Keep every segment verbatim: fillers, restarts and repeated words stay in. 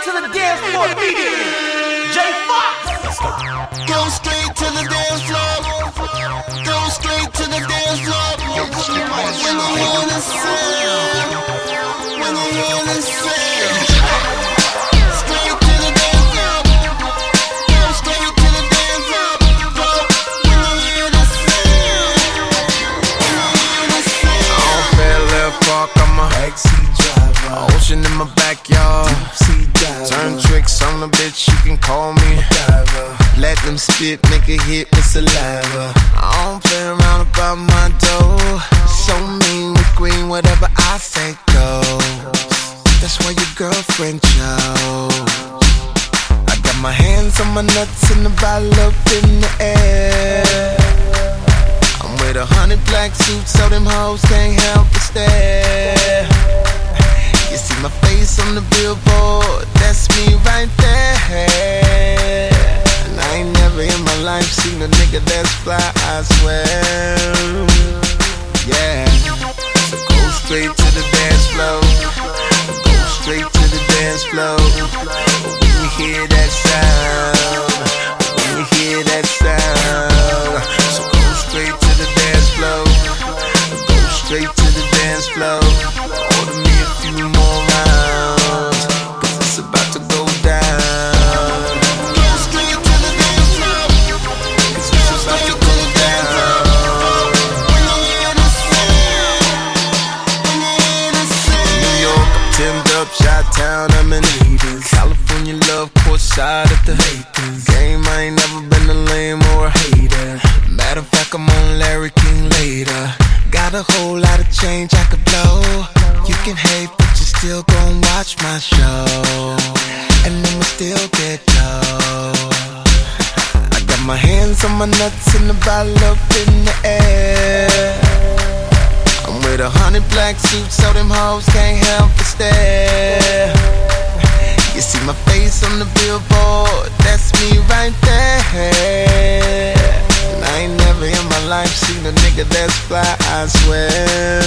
straight to the dance floor immediately. J Fox. Go straight to the dance floor. Go straight to the dance floor. When you hear the sound, when you hear the sound, straight to the dance floor. Go straight to the dance floor. When you hear the sound, when you hear the sound. I don't feel left park, I'm a Backseat driver, ocean in my backyard. deep-sea diver, Turn tricks on the bitch, you can call me diver. Let them spit, make a hit with saliva. I don't play around about my dough. So mean with green, whatever I say goes. That's why your girlfriend chose. I got my hands on my nuts and the bottle up in the air. I'm with a hundred black suits, so them hoes can't help but stare. You see my face on the billboard, that's me right there. And I ain't never in my life seen a nigga that's fly, I swear. Yeah, so go straight to the dance floor. Go straight to the dance floor. When you hear that sound, when you hear that sound. So go straight to the dance floor. Go straight to the dance floor. Order me a few more rounds, cause it's about to go down. Go straight to the dance floor. Cause it's about to go down. When you hear the sound, when you hear the sound. New York, I'm tinned up, Chi-Town, I'm in Hades. California love, courtside at the Lakers. Game, I ain't never been a lame or a hater. Matter of fact, I'm on Larry King later. Got a whole lot of change I could blow. You can hate, but you still gon' watch my show. And I'ma still get low. I got my hands on my nuts and the bottle up in the air. I'm with a hundred black suits, so them hoes can't help but stare. You see my face on the billboard, that's me right there. And I ain't never in my life seen a nigga that's fly, I swear.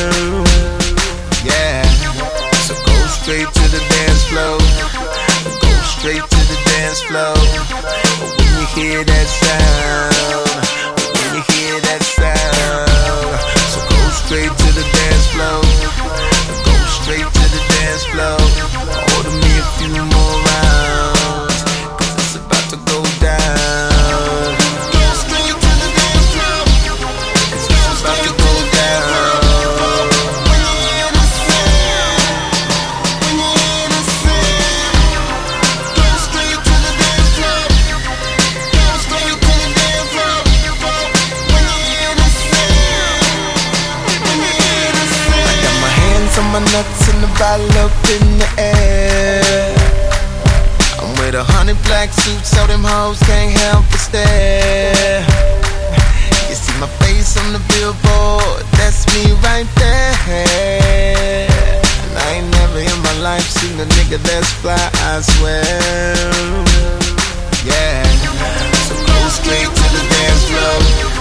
Yeah, so go straight to the dance floor. Go straight to the dance floor. When you hear that sound, when you hear that sound. So go straight to the dance floor. Go straight to the dance floor. Order me a few more rounds, cause it's about to go down. Go straight to the dance floor. Cause it's about to go down. When you hear the sound, when you hear the sound. Go straight to the dance floor. Go straight to the dance floor. When you hear the sound, when you hear the sound. I got my hands on my nuts and the bottle up in the air. I'm with a hundred black suits, so them hoes can't help but stare. You see my face on the billboard, that's me right there. And I ain't never in my life seen a nigga that's fly, I swear. Yeah, so go straight to the dance floor.